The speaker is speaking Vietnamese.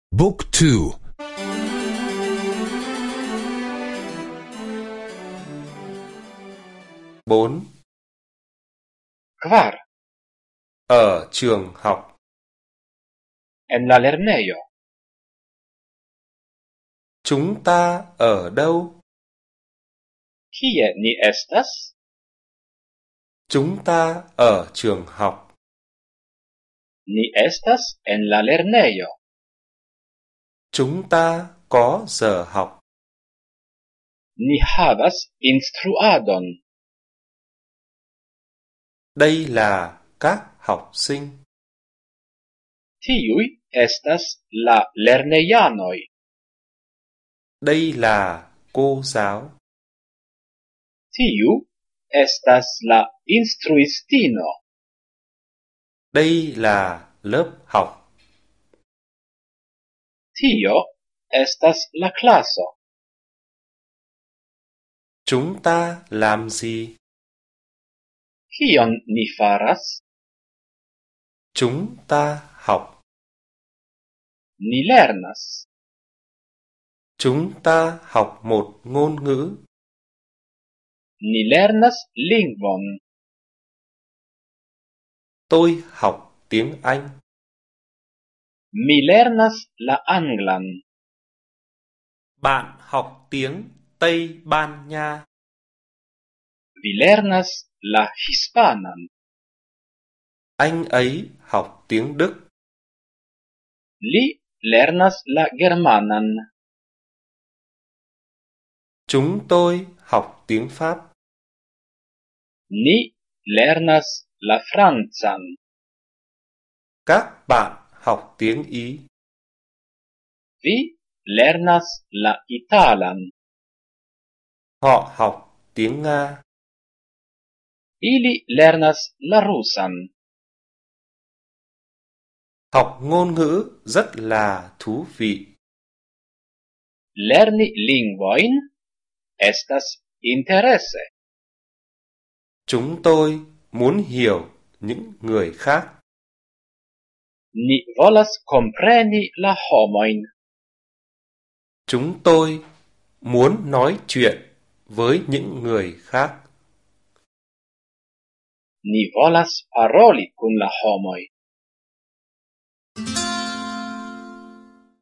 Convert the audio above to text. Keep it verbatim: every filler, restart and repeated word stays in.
Book two. Bốn. Kvar. Ở trường học. En la lernejo. Chúng ta ở đâu? Kie ni estas? Chúng ta ở trường học. Ni estas en la lernejo. Chúng ta có giờ học. Ni havas instruadon. Đây là các học sinh. Tiuj estas la lernejanoj. Đây là cô giáo. Tiu estas la instruistino. Đây là lớp học. Tio estas la klaso. Chúng ta làm gì? Kion ni faras? Chúng ta học. Ni lernas. Chúng ta học một ngôn ngữ. Ni lernas lingvon. Tôi học tiếng Anh. Mi lernas la anglan. Bạn học tiếng Tây Ban Nha. Vi lernas la hispanan. Anh ấy học tiếng Đức. Li lernas la germanan. Chúng tôi học tiếng Pháp. Ni lernas la francan. Các bạn học tiếng Ý. Vi lernas la italan. Họ học tiếng Nga. Ili lernas la rusan. Học ngôn ngữ rất là thú vị. Lerni lingvojn estas interese. Chúng tôi muốn hiểu những người khác. Ni volas kompreni la homojn. Chúng tôi muốn nói chuyện với những người khác. Ni volas paroli kun la homoj.